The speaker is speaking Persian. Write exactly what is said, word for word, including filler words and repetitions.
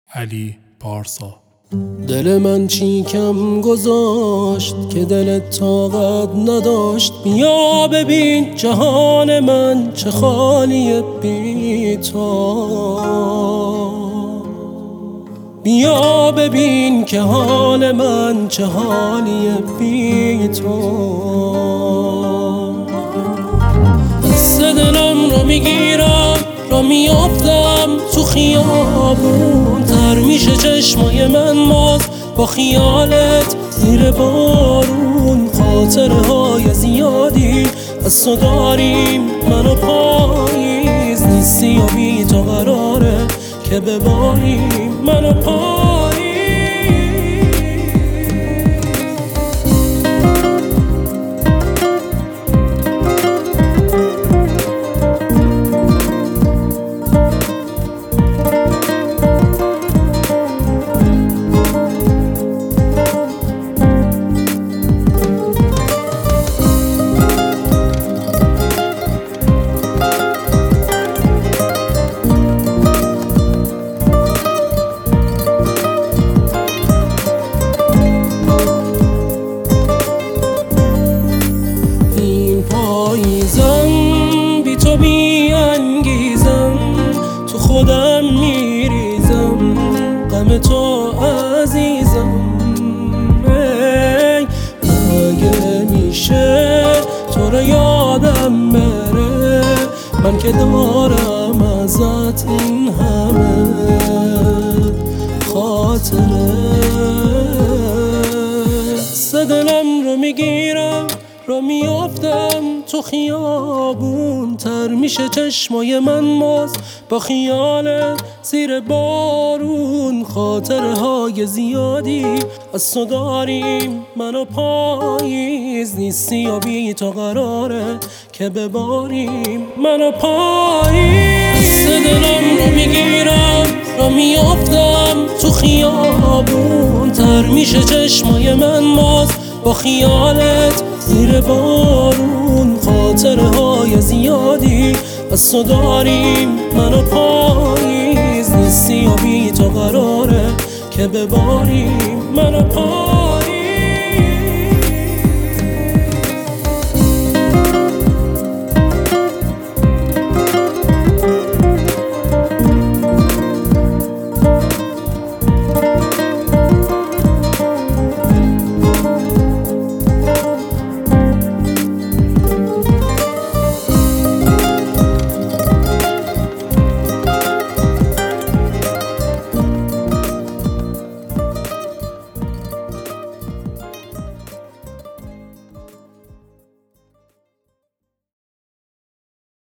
علی پارسا. دل من چی کم گذاشت که دلت طاقت نداشت؟ بیا ببین جهان من چه خالیه بی تو. بیا ببین که حال من چه حالیه بی تو. دست دلم رو میگیرم را میافتم تو خیابون، تر میشه چشمای من باز با خیالت زیر بارون. خاطره های زیادی از تو داریم من و پاییز، نیستی و بی تو قراره که بباریم من و پاییز. بی تو بی انگیزم، تو خودم میریزم، غم تو عزیزم. ای مگه میشه تو رو یادم بره، من که دارم ازت این همه خاطره. دلم رو میگیرم را میافتم تو خیابون، تر میشه چشمای من باز با خیال زیر بارون. خاطره های زیادی از تو داریم من و پاییز، نیستی و بی تو قراره که بباریم من و پاییز. دلم رو میگیرم را میافتم تو خیابون، تر میشه چشمای من باز با خیالت زیر بارون. خاطره های زیادی از تو داریم من و پاییز، نیستی و بی تو قراره که بباریم من و پاییز.